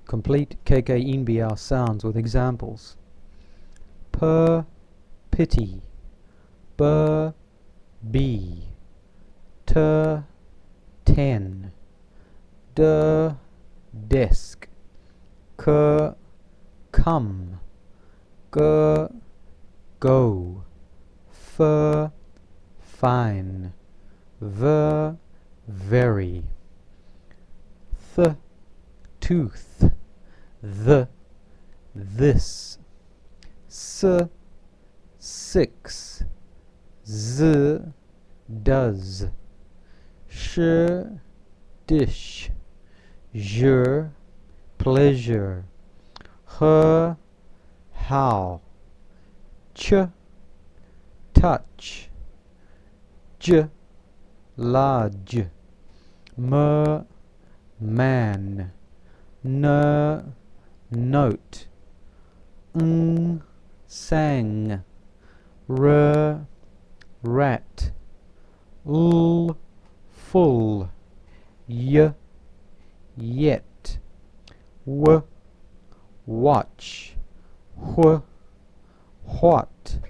Complete KK-INBR sounds with examples. Per, pity. Bur, bee. Ter, ten. Der, desk. Cur, come. Ger, go. Fur, fine. Ver, very. Th, tooth. The, this. S, six. Z, does. Sh, dish. Je, pleasure. Her, how. Ch, touch. J, large. M, man. N, note. Ng, sang. R, rat. L, full. Y, yet. W, watch. Wh, what.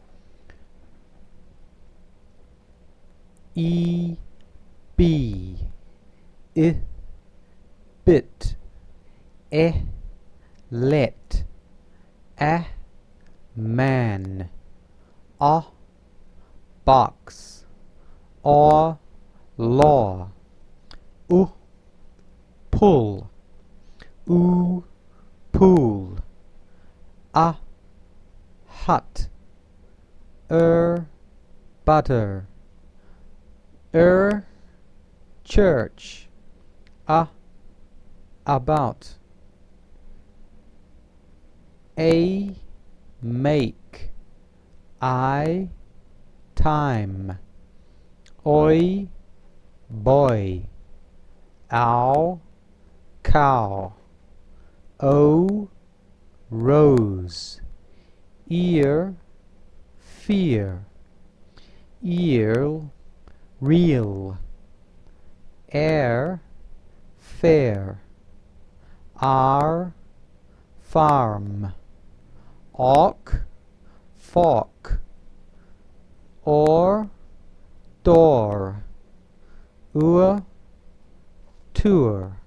E, b. I, bit. E, let. A, man. A, box. Or, law. U, pull. Oo, pool. A, hut. Butter. Church. About. A, make. I, time. Oi, boy. Ow, cow. O, rose. Ear, fear. Eel, real. Air, fair. R, farm. Awk, fork. Or, door. Tour.